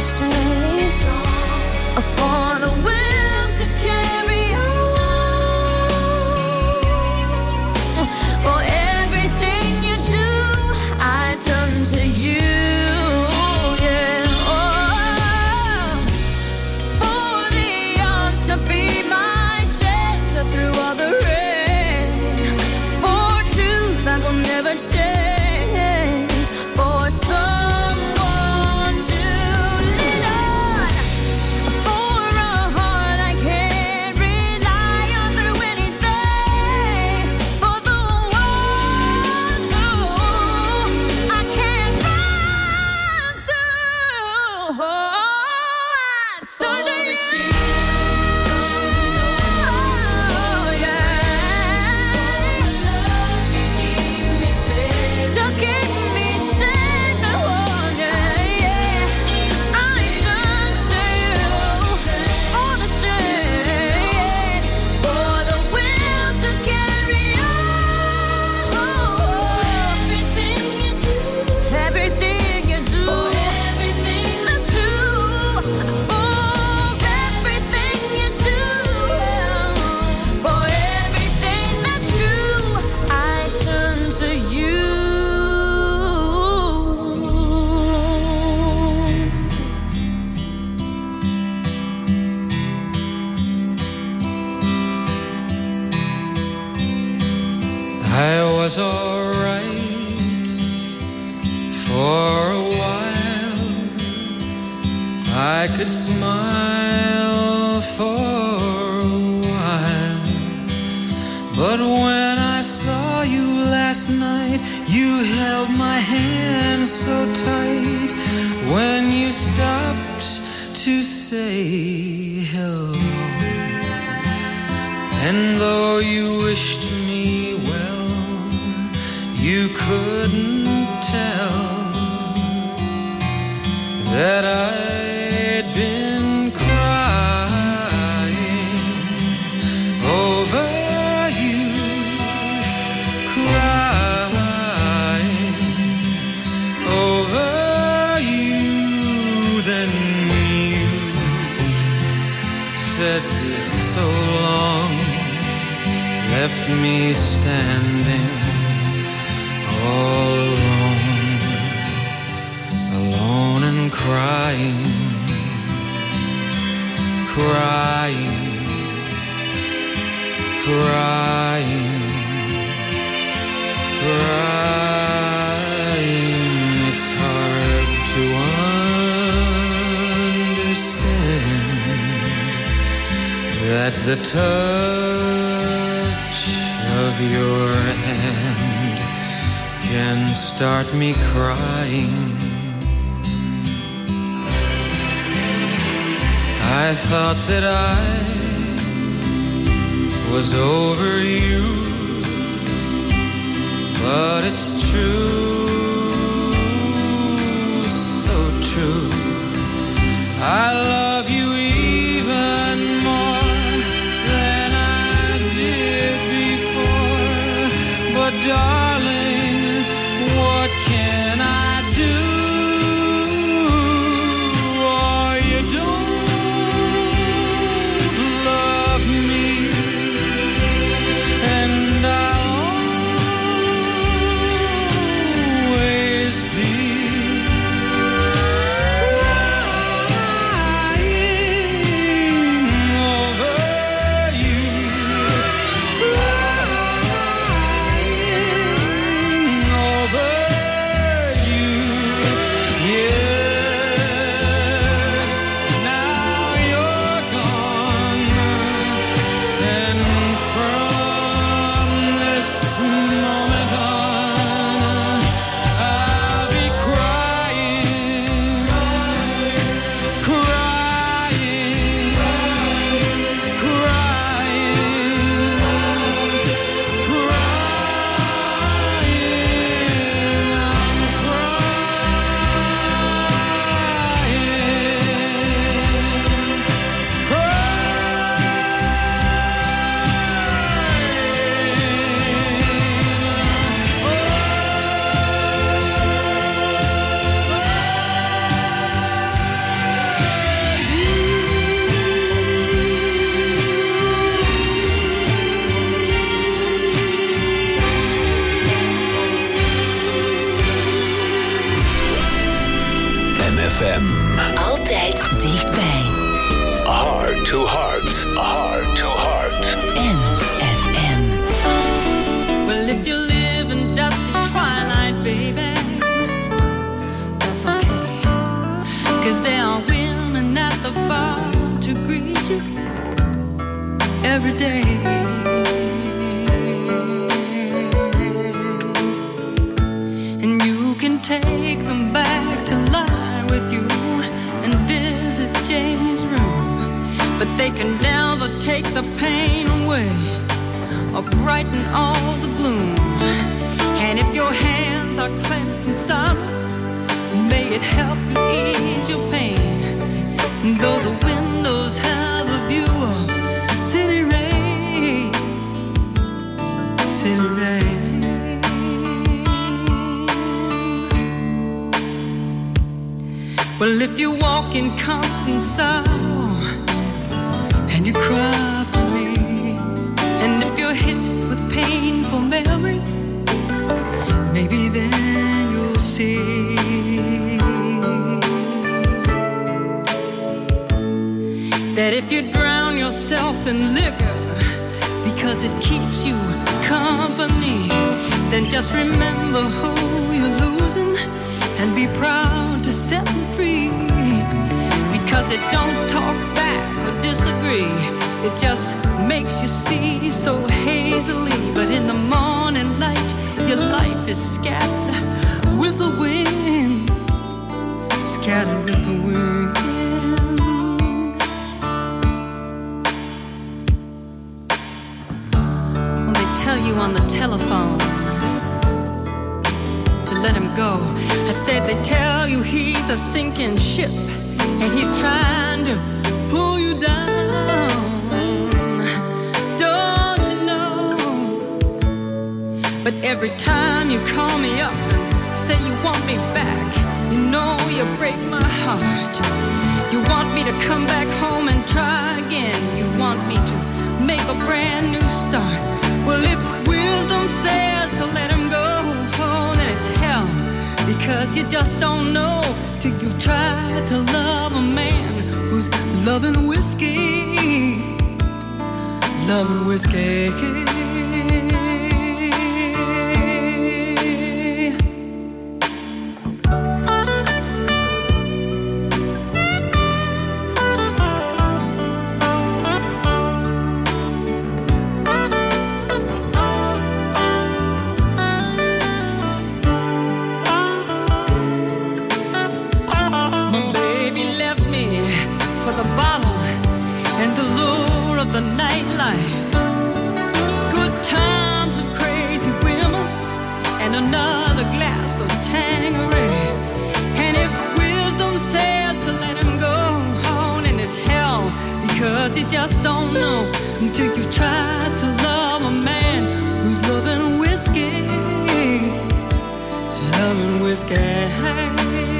strength for the will to carry on. For everything you do, I turn to you. Never change for someone to lean on, for a heart I can't rely on through anything, for the one who I can't run to. So do you. I was alright for a while. I could smile for a while. But when I saw you last night, you held my hand so tight. When you stopped to say hello, and though you wished me well, you couldn't tell that I'd been crying over you, crying over you. Then you said so long, left me standing all alone, alone and crying, crying, crying, crying. It's hard to understand that the touch of your hand can start me crying. I thought that I was over you, but it's true, so true. I love you even more than I did before, but darling, what can I do? Oh, you don't love me, and I'll always be crying. FM. Altijd dichtbij. Heart to Heart. Heart to Heart. MFM. Well, if you live in dusty twilight, baby, that's okay. 'Cause there are women at the bar to greet you every day. And you can take them back to lie with you and visit Jamie's room. But they can never take the pain away or brighten all the gloom. And if your hands are clenched in sorrow, may it help you ease your pain. Though the windows have a view of city rain, city rain. Well, if you walk in constant sorrow and you cry for me, and if you're hit with painful memories, maybe then you'll see that if you drown yourself in liquor because it keeps you company, then just remember who you're losing and be proud to set them free. Because it don't talk back or disagree, it just makes you see so hazily. But in the morning light, your life is scattered with the wind, scattered with the wind. When they tell you on the telephone to let him go, I said they tell you he's a sinking ship and he's trying to pull you down. Don't you know? But every time you call me up and say you want me back, you know you break my heart. You want me to come back home and try again. You want me to make a brand new start. Well, if wisdom says to let him go, oh, then it's hell. Because you just don't know till you've tried to love a man who's loving whiskey, loving whiskey. The nightlife, good times and crazy women, and another glass of Tanqueray. And if wisdom says to let him go on, and it's hell, because you just don't know until you've tried to love a man who's loving whiskey, loving whiskey.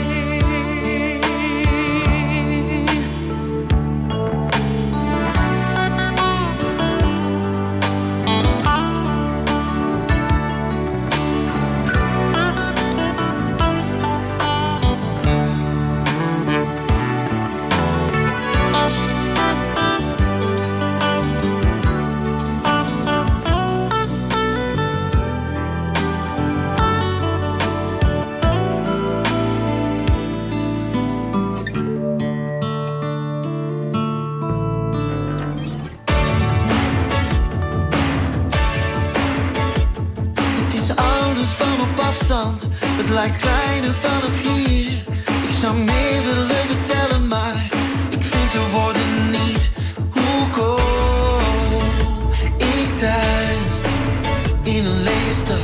Het lijkt kleiner vanaf hier. Ik zou meer willen vertellen, maar ik vind de woorden niet. Hoe kom ik thuis in een lege stad?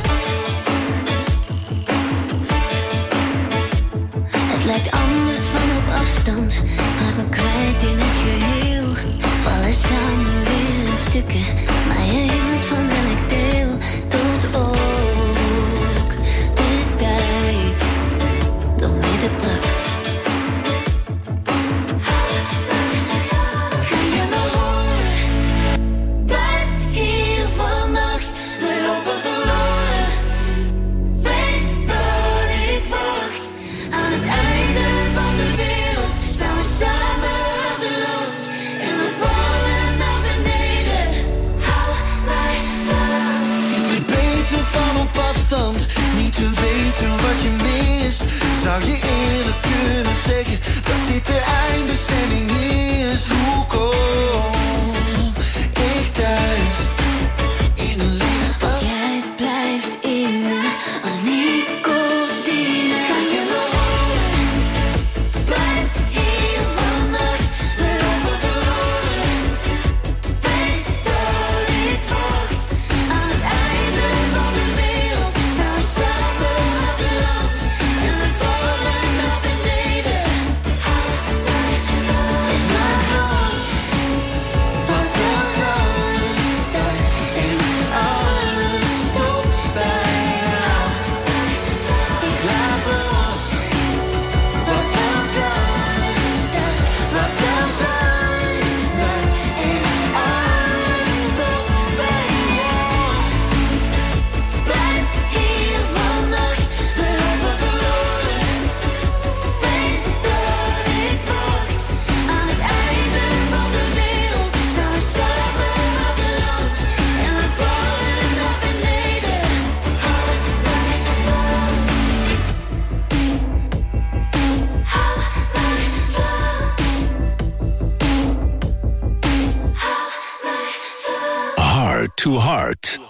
Het lijkt anders van op afstand, maar we kwijt in het geheel. Vallen samen weer in stukken, maar je hield van elk deel. Tot ook de tijd door midden pak. Kun je me horen? Blijf hier vannacht, we lopen verloren. Weet dat ik wacht aan het einde van de wereld. dit de eindbestemming is, hoe kom ik thuis in een lege stad? Jij blijft in me als nicotine. Ga je me houden? Blijf hier vannacht. We lopen verloren. Weet dat ik wacht. Aan het einde van de wereld staan we samen op het land. En we vallen naar beneden. Hou mij vast. Het is maar los. Wat als alles start en alles stopt bij jou. Ik laat los. Wat als alles start. Wat als alles start en alles stopt bij jou. Blijf hier vannacht. We lopen verloren. Weet dat ik wacht. Aan het einde van de wereld staan we samen op het land. En we vallen naar beneden. Hou mij vast. Hou mij vast. Hou mij vast. Heart to Heart.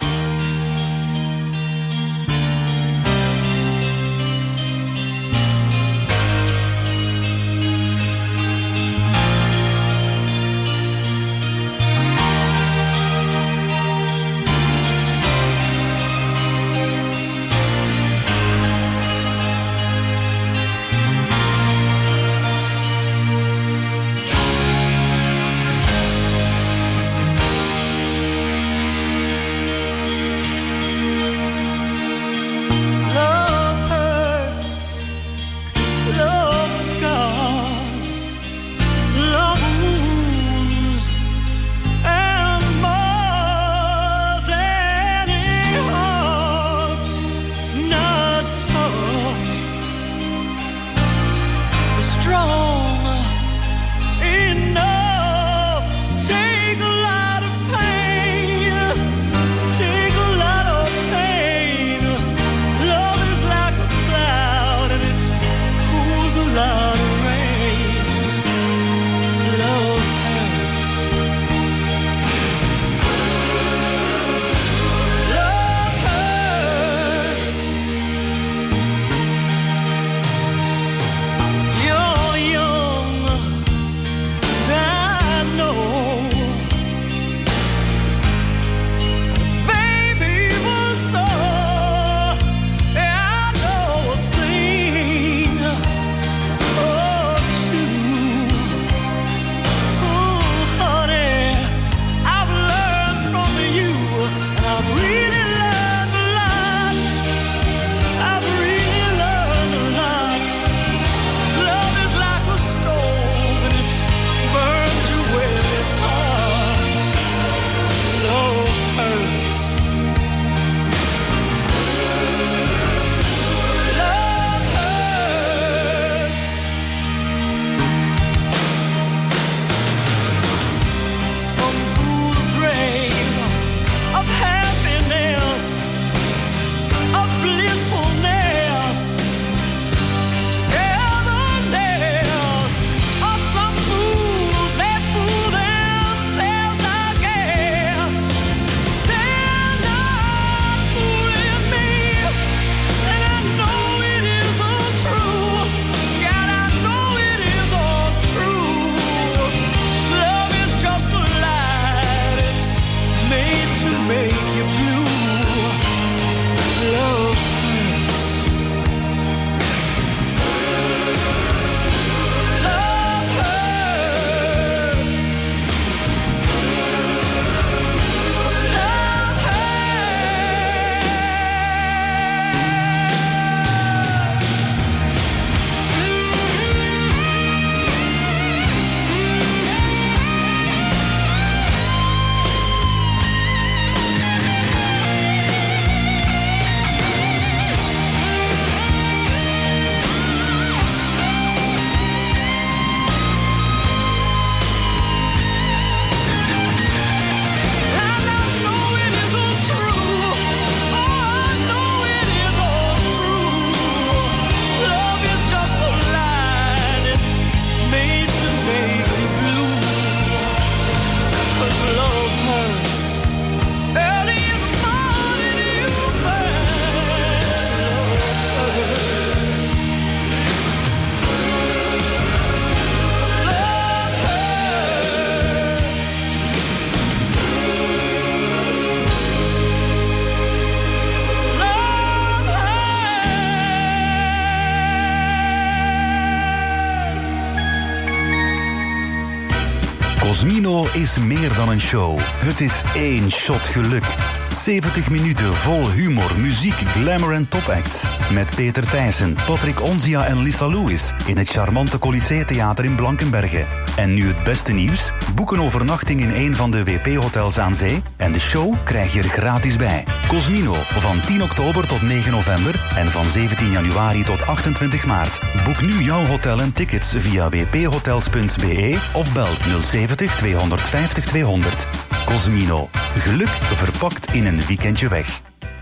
Cosmino is meer dan een show. Het is één shot geluk. 70 minuten vol humor, muziek, glamour en topacts. Met Peter Thijssen, Patrick Onzia en Lisa Lewis in het charmante Colisée Theater in Blankenberge. En nu het beste nieuws? Boek een overnachting in een van de WP-hotels aan zee en de show krijg je er gratis bij. Cosmino, van 10 oktober tot 9 november en van 17 januari tot 28 maart. Boek nu jouw hotel en tickets via wphotels.be of bel 070 250 200. Cosmino. Geluk verpakt in een weekendje weg.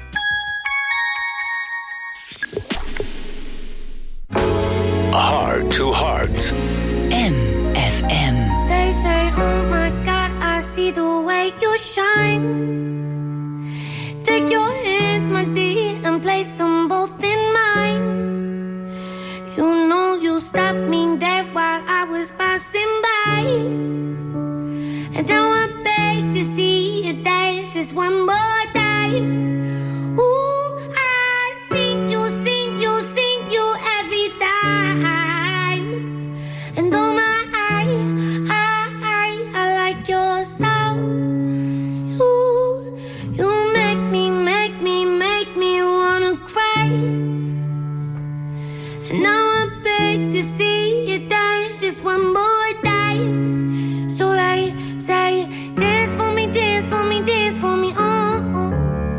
Heart to Heart. MFM. They say, oh my God, I see the way you shine. Take your hands, my dear, and place them both in mine. You know you stopped me dead while I was passing by. And now I beg to see you dance just one more time. Ooh, I sing you, sing you, sing you every time. And oh my, I like your style. You make me wanna cry. And now I beg to see you dance just one more time. So they say, dance for me, dance for me, dance for me, oh, oh.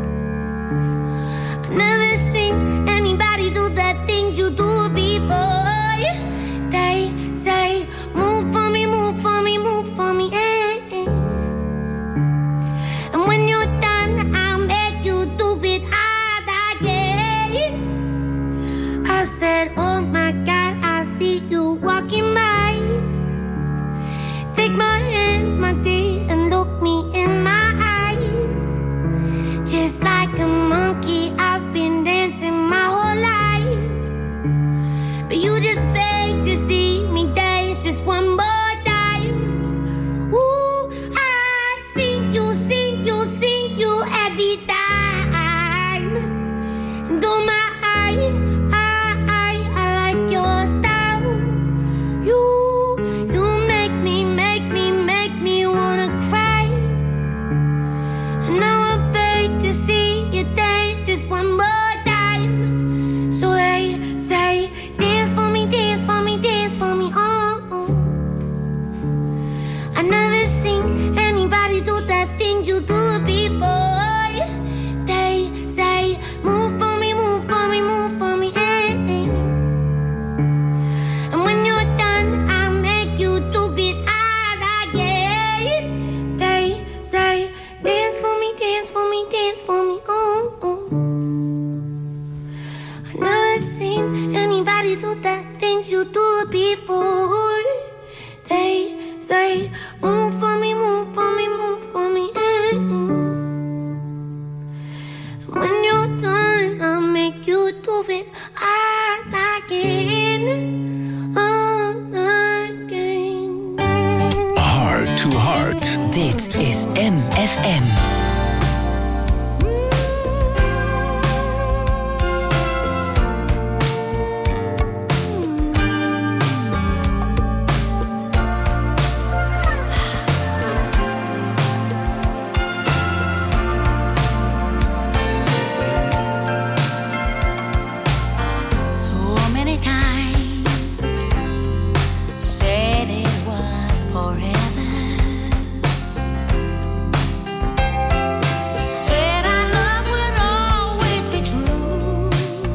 I never seen anybody do the things you do before. They say, move for me, move for me, move for me, eh, eh. And when you're done, I'll make you do it all again. I said, oh my God, I see you walking by. Take my hands, my dear, and look me in my eyes. Just like a monkey, I've been dancing my whole life. But you just beg to see me dance just one more time. Ooh, I sing you, sing you, sing you every time. And oh my, I like your style. You make me wanna cry. And now I beg to see you dance just one more time. So they say, dance for me, dance for me, dance for me, oh, oh. I never seen anybody do the things you do before. They say, move for me, move for me, move for me, eh, eh. And when you're done, I'll make you do it all again. They say, dance for me, dance for me, dance for me, oh, oh. I never seen anybody do the things you do before. They say, move for me, move for me, move for me, eh, eh. When you're done, I'll make you do it all again, all again. Heart to Heart. Dit is MFM. So many times said it was forever. Said our love would always be true.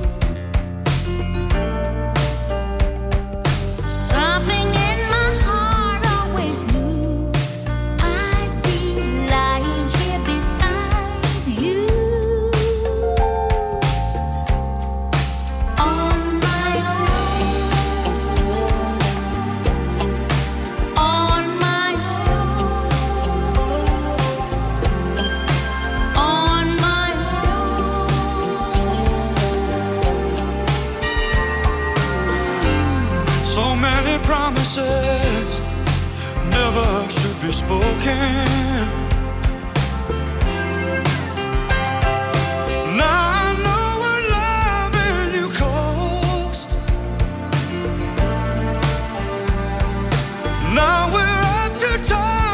Something in my heart always knew I'd be lying here beside you. On my own, on my own, on my own. So many promises never should be spoken. Now I know what loving you cost. Now we're up to talk.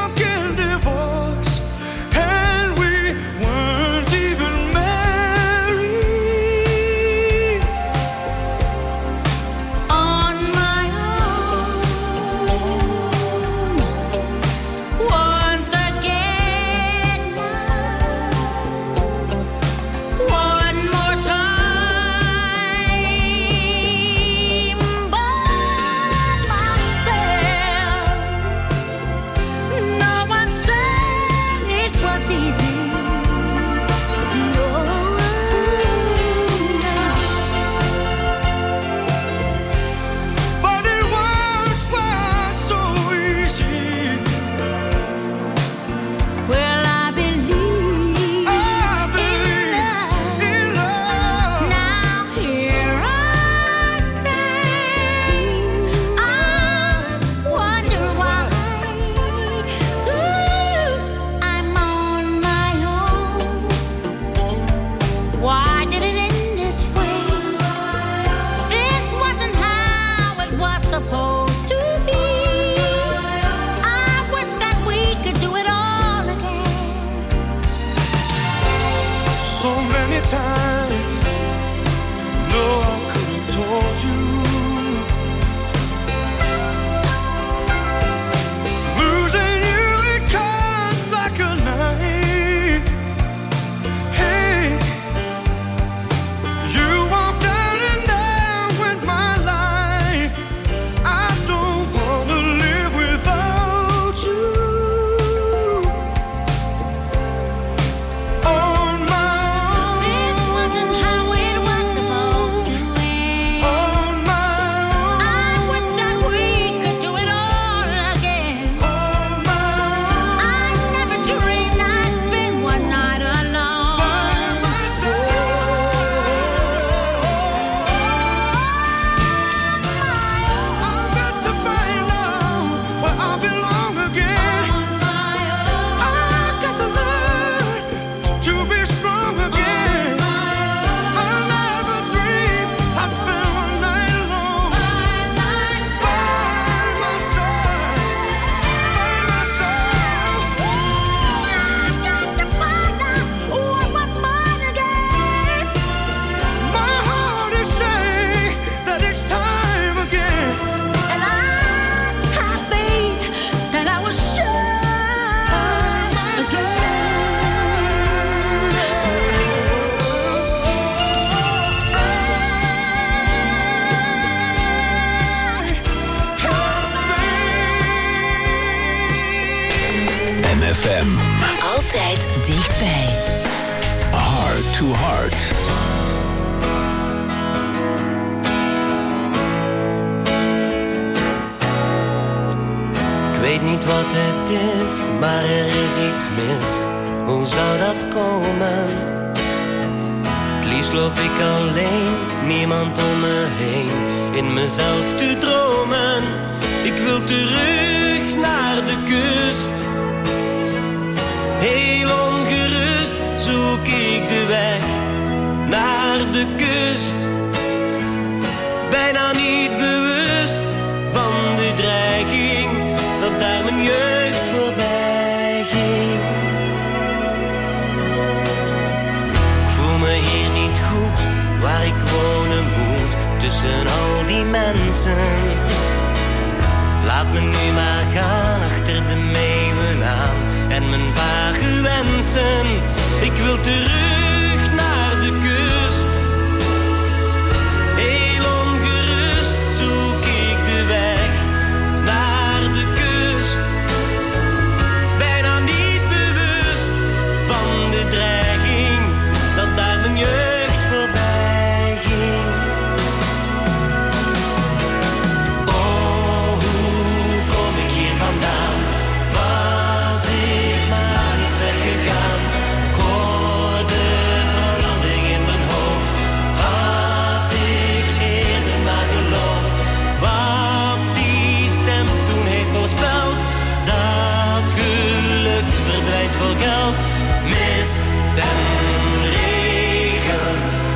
FM. Altijd dichtbij. Heart to Heart. Ik weet niet wat het is, maar er is iets mis. Hoe zou dat komen? Het liefst loop ik alleen, niemand om me heen. In mezelf te dromen. Ik wil terug naar de kust. Heel ongerust zoek ik de weg naar de kust. Bijna niet bewust van de dreiging dat daar mijn jeugd voorbij ging. Ik voel me hier niet goed, waar ik wonen moet, tussen al die mensen. Laat me nu maar gaan, achter de meeuwen aan en mijn vage wensen. Ik wil terug naar de kust. Heel ongerust zoek ik de weg naar de kust. Bijna niet bewust van de dreiging dat daar mijn jeugd voorbij ging. Oh, hoe kom ik hier vandaan? Was ik maar niet weggegaan? Ik hoorde verlanding in mijn hoofd. Had ik eerder maar geloofd wat die stem toen heeft voorspeld. Dat geluk verdwijnt voor geld. Mist en regen,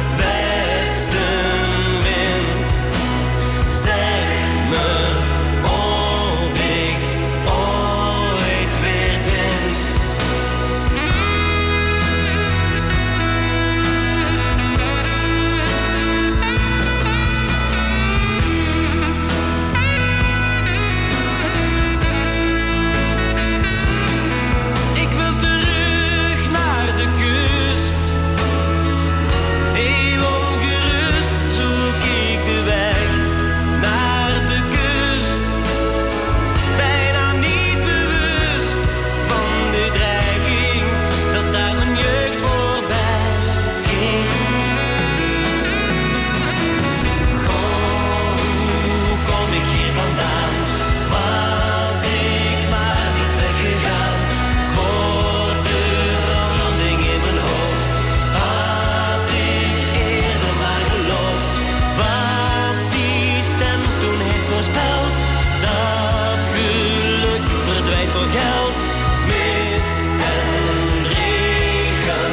westenwind. Zeg me of ik het ooit weer vind. Ik wil terug naar de kust. Heel ongerust zoek ik de weg naar de kust. Bijna niet bewust van de dreiging dat daar mijn jeugd voorbij ging. Oh, hoe kom ik hier vandaan? Was ik maar niet weggegaan? Ik hoorde verlanding in mijn hoofd. Had ik eerder maar geloofd wat die stem toen heeft voorspeld. Dat geluk verdwijnt voor geld. Mist en regen,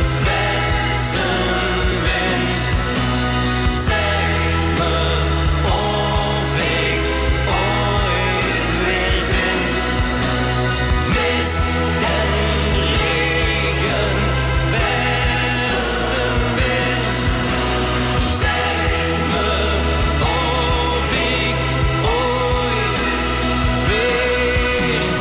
westenwind. Zeg me of ik het ooit weer vind. Mist en regen, westenwind. Zeg me of ik het ooit weer vind.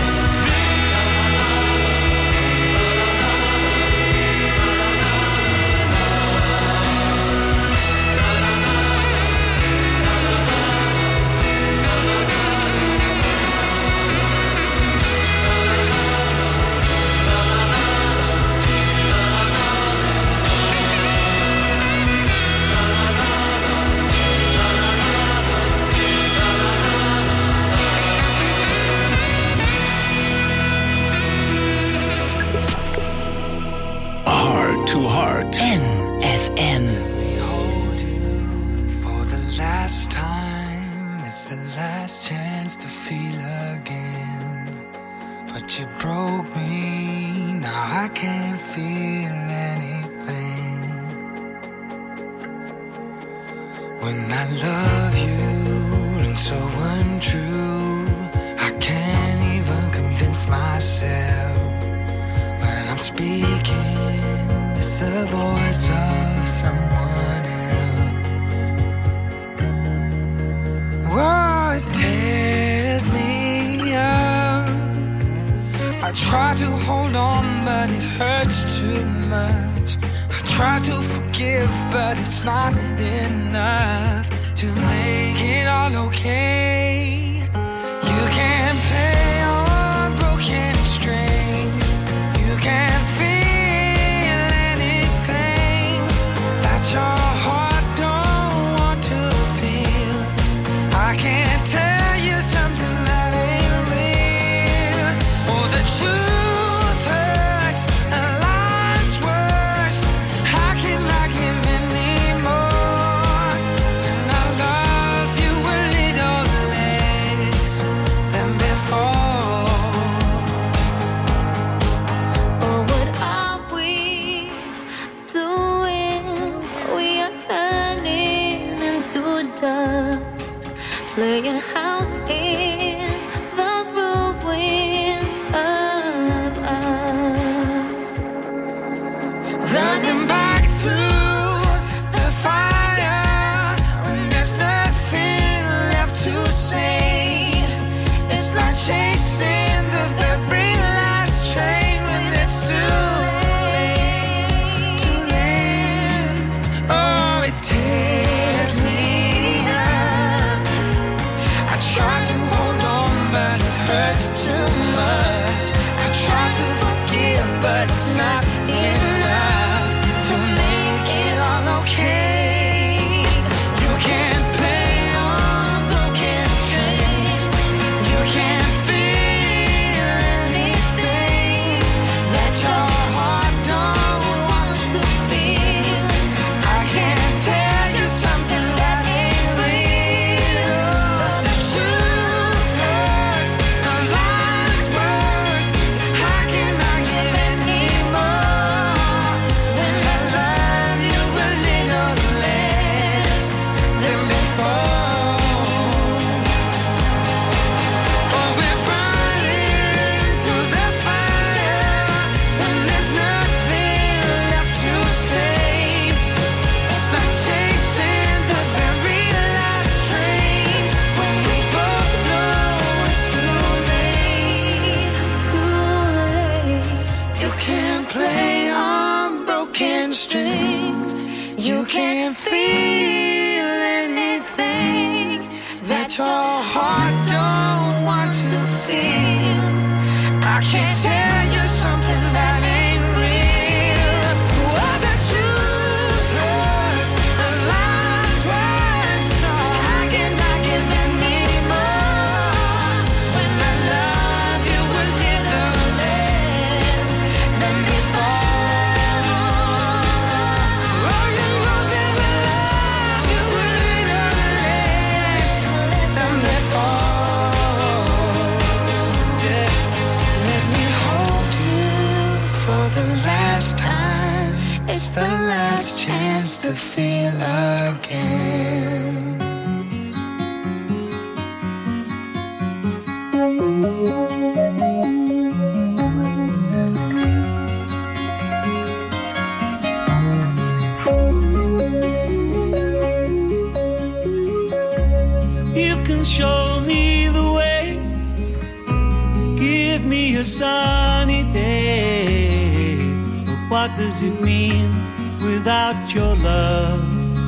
Heart to Heart. MFM. Hold you for the last time. It's the last chance to feel again. But you broke me, now I can't feel anything. When I love you and so untrue, I can't even convince myself. When I'm speaking, it's the voice of someone else. Oh, it tears me up. I try to hold on, but it hurts too much. I try to forgive, but it's not enough to make it all okay. You can't play on broken strings. hurts too much. I try to forgive, but it's not enough to make it all okay. You can't play on broken strings. You can't feel anything that your heart don't want to feel. I can't tell you something that ain't real. The truth hurts, the lies worse. How can I give any more when I love you a little less than before? Oh, we're burning to the fire when there's nothing left to save. It's like chasing the very last train when we both know it's too late. You can't play on broken strings. You can't feel anything that your heart don't want to feel. I can't tell you something that ain't real. Oh, the truth hurts, the lies worse. So how can I give any more when I love you a little less than before? Oh, you know that I love you a little less than before. Yeah. Let me hold you for the last time. It's the last chance to feel again. You can show me the way, give me a sunny day. But what does it mean without your love?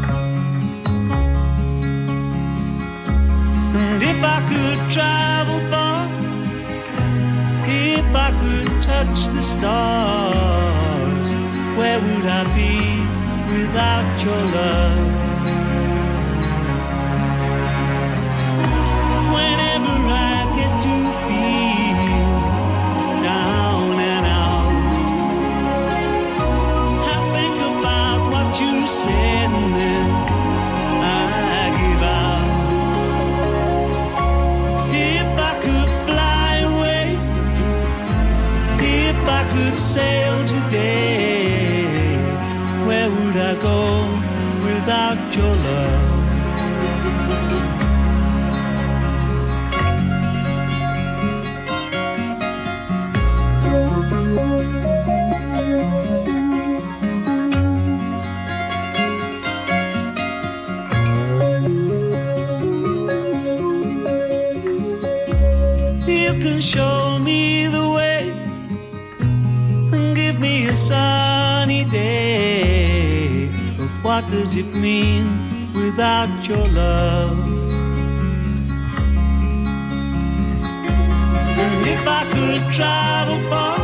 And if I could travel far, if I could touch the stars, where would I be without your love? Whenever I get to feel down and out, I think about what you said and then I give out. If I could fly away, if I could sail today, where would I go without your love? You can show me the way and give me a sunny day. But what does it mean without your love? And if I could travel far,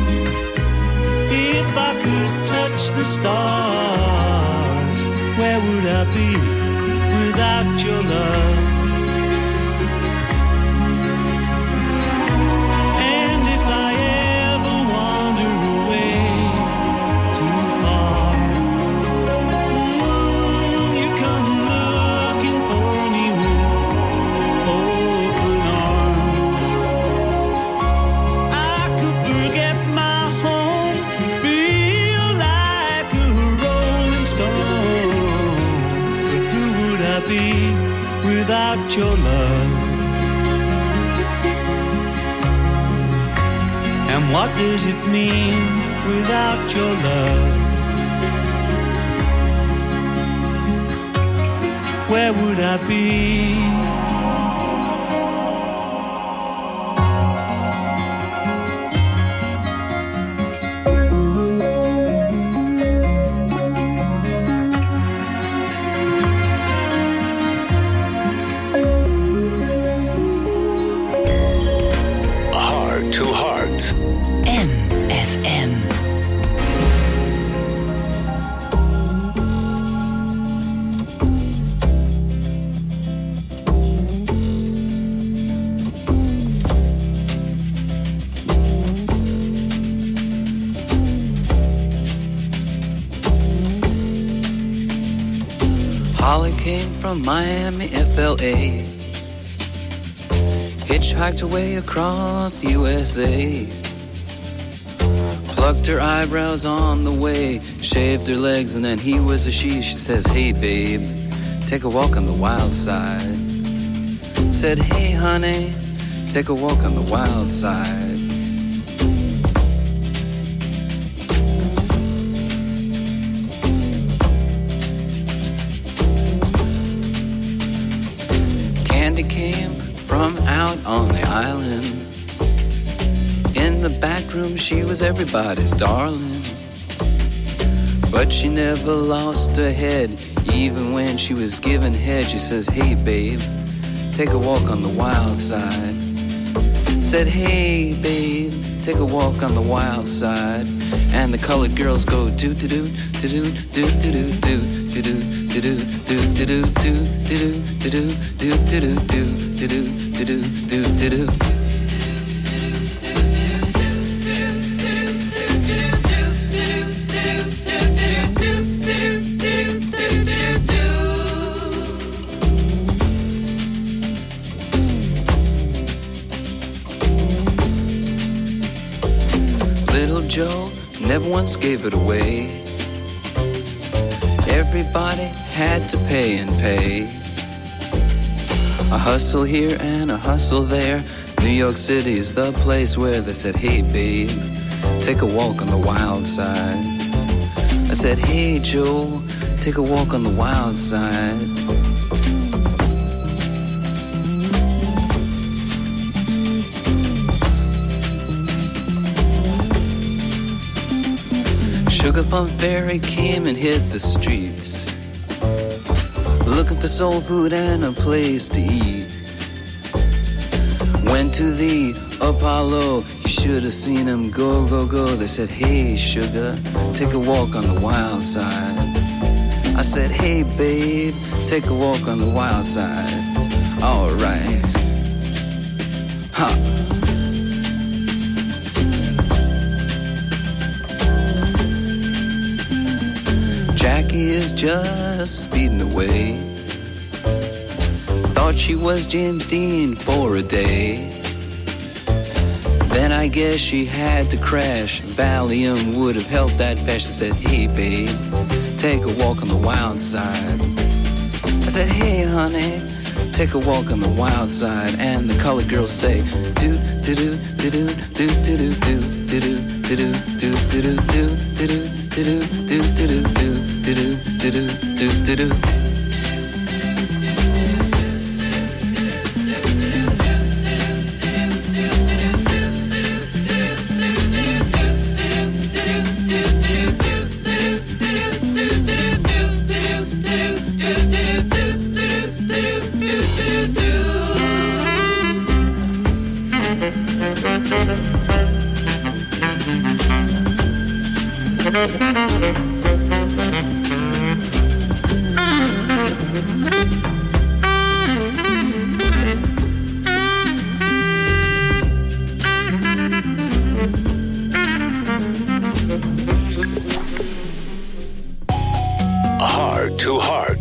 if I could touch the stars, where would I be without your love? And if I ever wander away too far, you come looking for me with open arms. I could forget my home, feel like a rolling stone. But who would I be without your love? And what does it mean without your love? Where would I be? came from Miami, FLA. Hitchhiked away across USA. Plucked her eyebrows on the way. Shaved her legs and then he was a she. She says, hey babe, take a walk on the wild side. Said, hey honey, take a walk on the wild side. Candy came from out on the island. In the back room she was everybody's darling. But she never lost her head. Even when she was given head, she says, hey babe, take a walk on the wild side. Said, hey babe, take a walk on the wild side. And the colored girls go do do do do do do do do do do do do do do do do do do do. Little Joe never once gave it away. Everybody had to pay and pay. A hustle here and a hustle there. New York City is the place where they said, hey babe, take a walk on the wild side. I said, hey Joe, take a walk on the wild side. Sugar Plum Fairy came and hit the streets, looking for soul food and a place to eat. Went to the Apollo, you should have seen him go, go, go. They said, hey sugar, take a walk on the wild side. I said, hey babe, take a walk on the wild side. Alright. Ha. Jackie is just speeding away. Thought she was James Dean for a day. Then I guess she had to crash. Valium would have helped that bash. I said, hey babe, take a walk on the wild side. I said, hey honey, take a walk on the wild side. And the colored girls say, do do do do do do do do do do do do do do do do. Heart to Heart.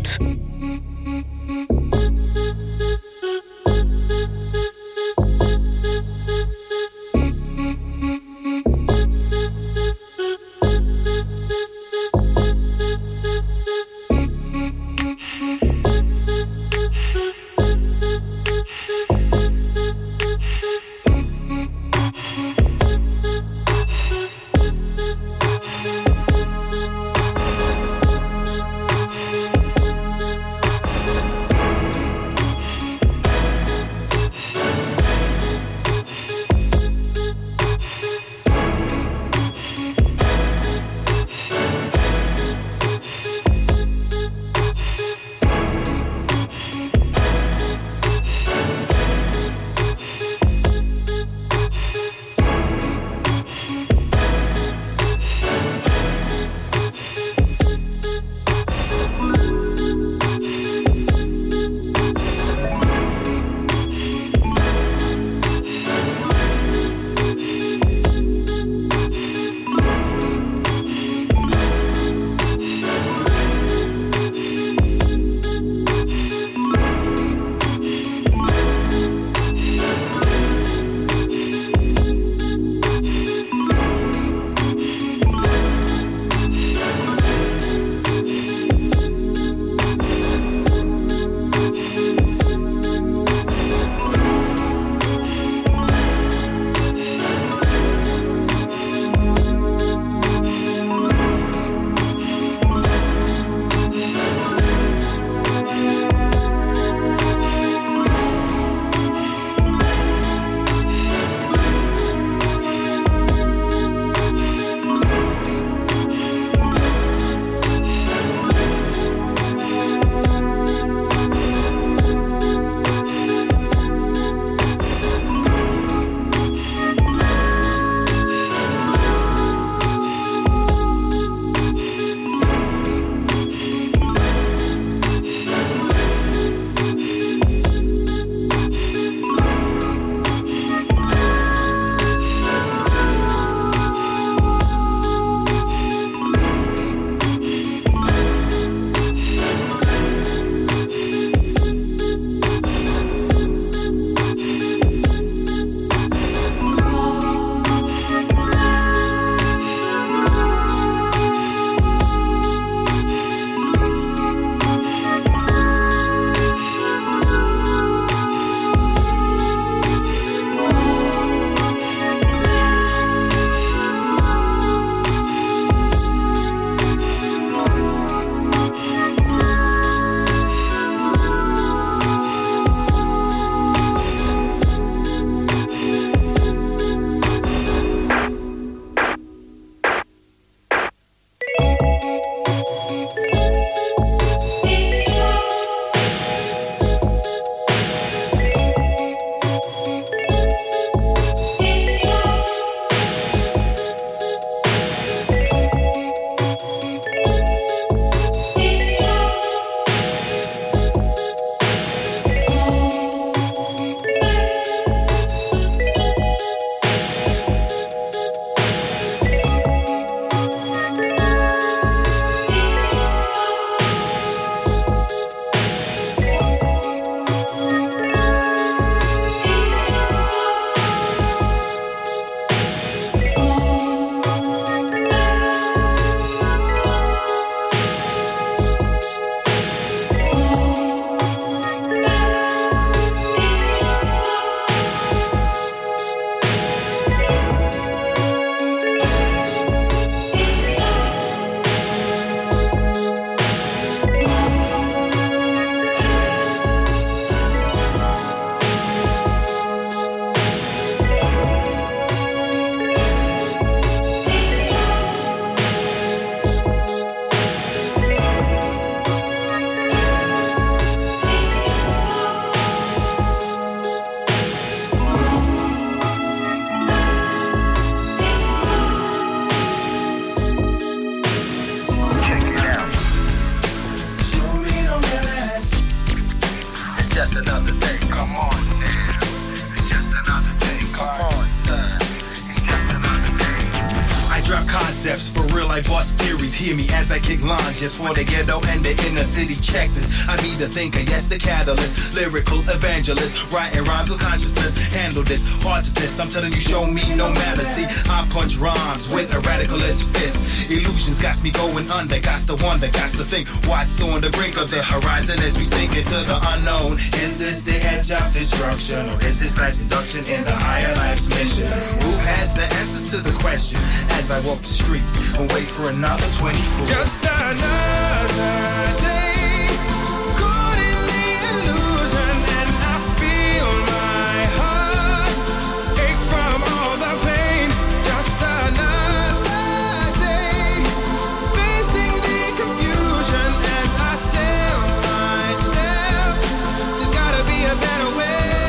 concepts. For real, I bust theories. Hear me as I kick lines just for the ghetto and the inner city. Check this. I be the thinker, yes, the catalyst. Lyrical evangelist. Writing rhymes with consciousness. Handle this. Hard to this. I'm telling you, show me no matter. See, I punch rhymes with a radicalist fist. Illusions got me going under. Got to wonder, got to think. What's on the brink of the horizon as we sink into the unknown? Is this the edge of destruction? Or is this life's induction in the higher life's mission? Who has the answers to the question as I walk the streets and wait for another 24? Just another day, caught in the illusion, and I feel my heart ache from all the pain. Just another day, facing the confusion as I tell myself there's gotta be a better way.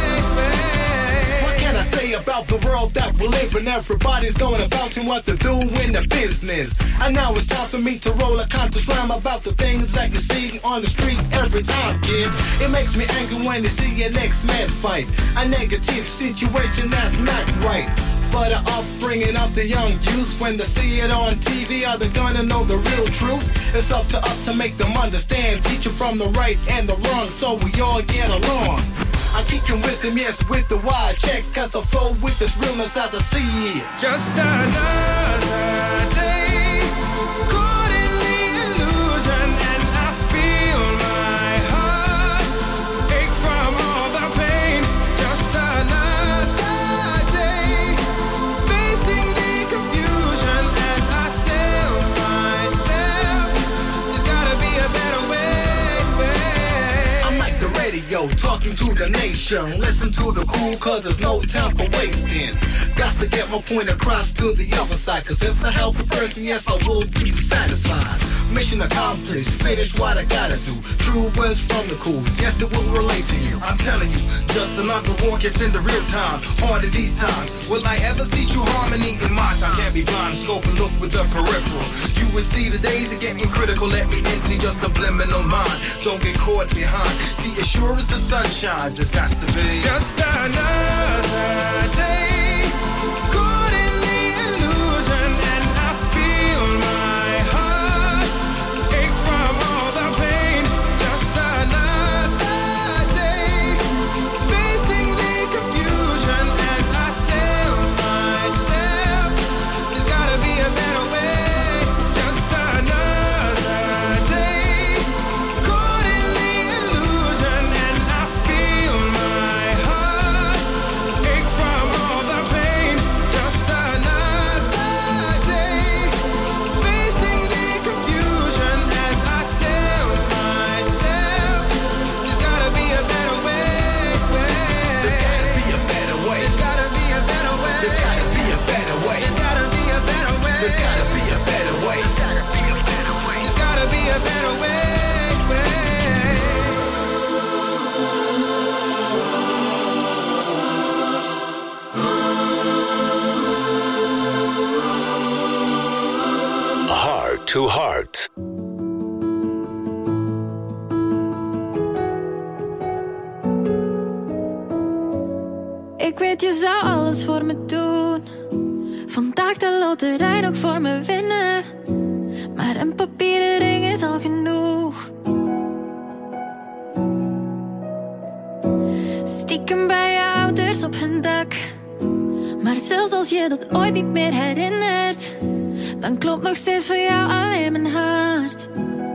What can I say about the world that we live in? Everybody's going about and what to do in the business. And now it's time for me to roll a conscious rhyme about the things that you see on the street every time, kid. It makes me angry when you see an ex-man fight. A negative situation that's not right. For the upbringing of the young youth, when they see it on TV, are they gonna know the real truth? It's up to us to make them understand, teach them from the right and the wrong, so we all get along. I'm kicking wisdom, yes, with the wide check, cause I flow with this realness as I see it. Just another day, caught in the illusion, and I feel my heart ache from all the pain. Just another day, facing the confusion as I tell myself there's gotta be a better way. I'm like the radio, talking to the nation. Listen to the cool, cause there's no time for wasting. Got to get my point across to the other side, cause if I help a person, yes, I will be satisfied. Mission accomplished, finish what I gotta do. True words from the cool, yes, it will relate to you. I'm telling you, just another walk, it's in the real time. Hard in these times. Will I ever see true harmony in my time? Can't be blind, scope and look with the peripheral. You would see the days are getting critical. Let me into your subliminal mind. Don't get caught behind. See, as sure as the sun shines, it's got to be just another day, caught in the illusion, and I feel my heart ache from all the pain. Just another day, facing the confusion as I tell myself there's gotta be a better way. Just another day, caught in the illusion, and I feel my heart ache from all the pain. Just another day, facing the confusion as I tell myself there's gotta be a better way. There's gotta be a better way. There's gotta be a better way. There's gotta be a better way. There's gotta be a better way. There's gotta be a better way. There's gotta be a better way. There's gotta be a better way. Heart to Heart. Ik weet je zou alles voor me doen. Vandaag de loterij nog voor me winnen. Maar een papieren ring is al genoeg. Stiekem bij je ouders op hun dak. Maar zelfs als je dat ooit niet meer herinnert, dan klopt nog steeds voor jou alleen mijn hart.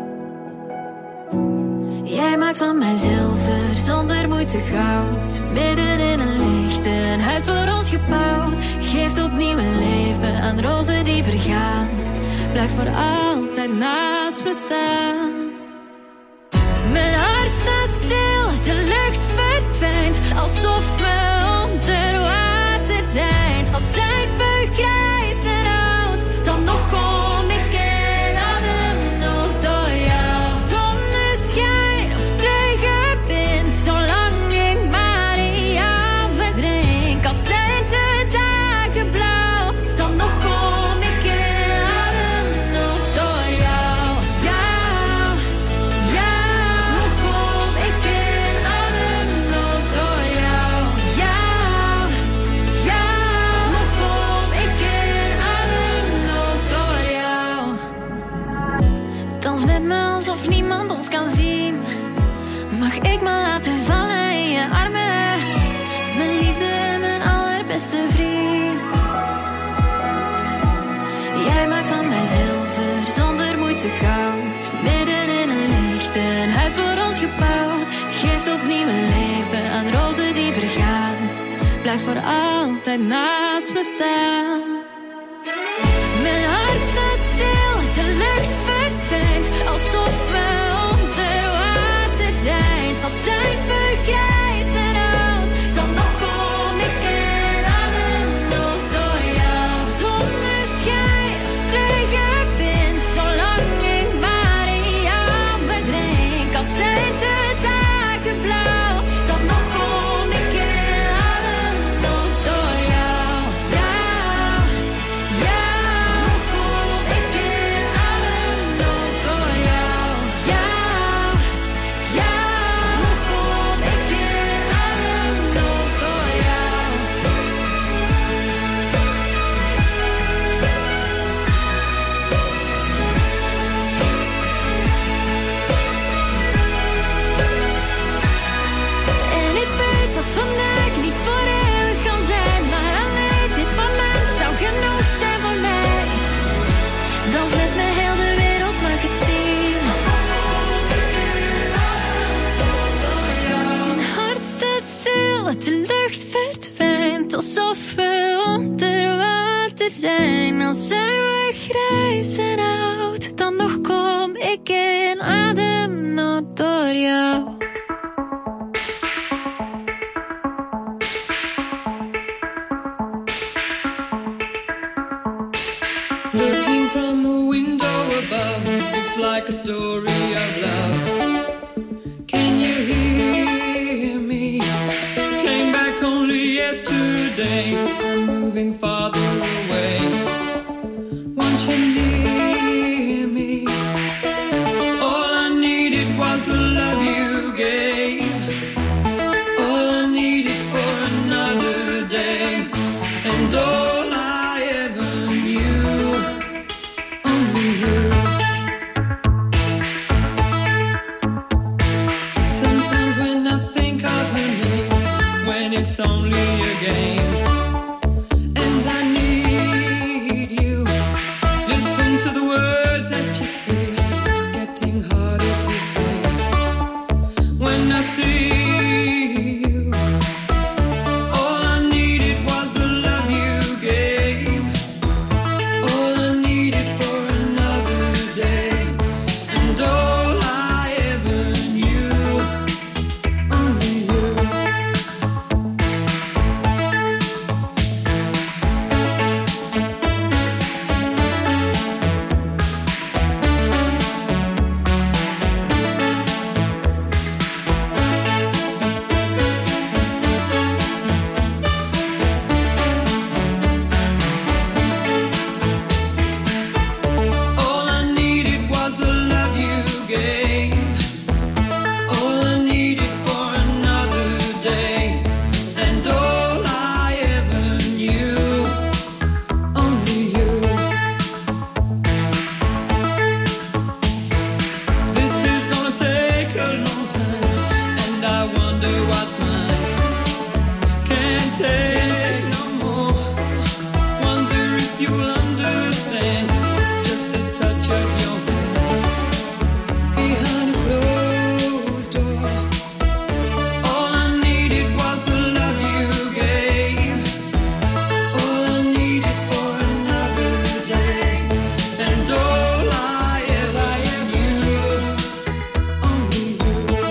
Jij maakt van mij zilver, zonder moeite goud. Midden in een licht, een huis voor ons gebouwd. Geeft opnieuw een leven aan rozen die vergaan. Blijf voor altijd naast me staan. Mijn hart staat stil, de lucht verdwijnt. Alsof we onder water zijn. Als zijn we grijs en oud, dan nog kom ik in ademnood door jou. Zonneschijn of tegenwind, zolang ik maar in jou verdrink. Al zijn de dagen blauw, dan nog kom ik in ademnood door jou. Jou, jou, nog kom ik in ademnood door jou. Jou, jou, nog kom grote goud. Midden in een licht, een huis voor ons gebouwd. Geeft opnieuw een leven aan rozen die vergaan. Blijf voor altijd naast me staan. Mijn hart staat stil, de lucht verdwijnt. Alsof we onder water zijn. Als zijn we grijs en oud, dan nog kom ik in ademnood door jou. Zonneschijn of tegenwind, zolang ik maar in jou verdrink. Als zijn de dagen blauw, dan nog kom ik in ademnood door jou. Nog kom ik in ademnood door jou. Nog kom ik in ademnood door jou. En ik weet dat vandaag niet voor eeuwig kan zijn, maar alleen dit moment zou genoeg zijn voor mij. Dans met me, heel de wereld mag het zien. Mijn hart staat stil, de lucht verdwijnt. Alsof we onder water zijn. Als zijn we grijs en oud, dan nog kom ik in ademnood door jou. Looking from a window above, it's like a story of love. Can you hear me? Came back only yesterday. I'm moving farther away. Want you near me? All I needed was the love you gave. All I needed for another day. And all I ever knew, only you. Sometimes when I think of her name, when it's only a game, and I need you. Listen to the words that you say, it's getting harder to stay. When I see you, all I needed was the love you gave. All I needed for another day. And all I ever knew, only you. All I needed was the love you gave. All I needed for another day. And all I ever knew, only you. This is gonna take a long time, and I wonder what's mine. Can't take no more. Wonder if you'll understand. It's just the touch of your hand behind a closed door. All I needed was the love you gave. All I needed for another day. And all I ever knew, only you.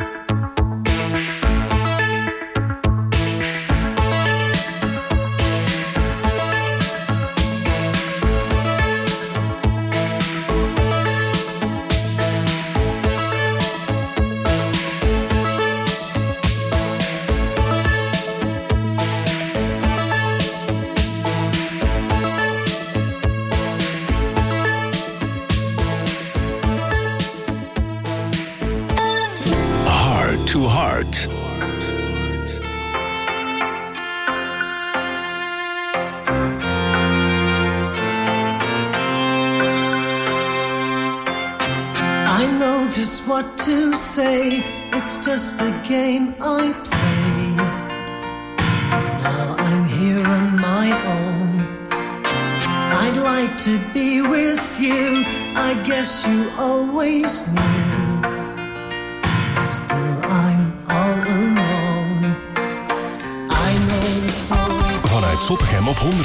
Heart to Heart. I know just what to say. It's just a game I play. Now I'm here on my own. I'd like to be with with you, I guess you always knew. Still I'm all alone. I know the story. Vanuit Zottegem op 107.9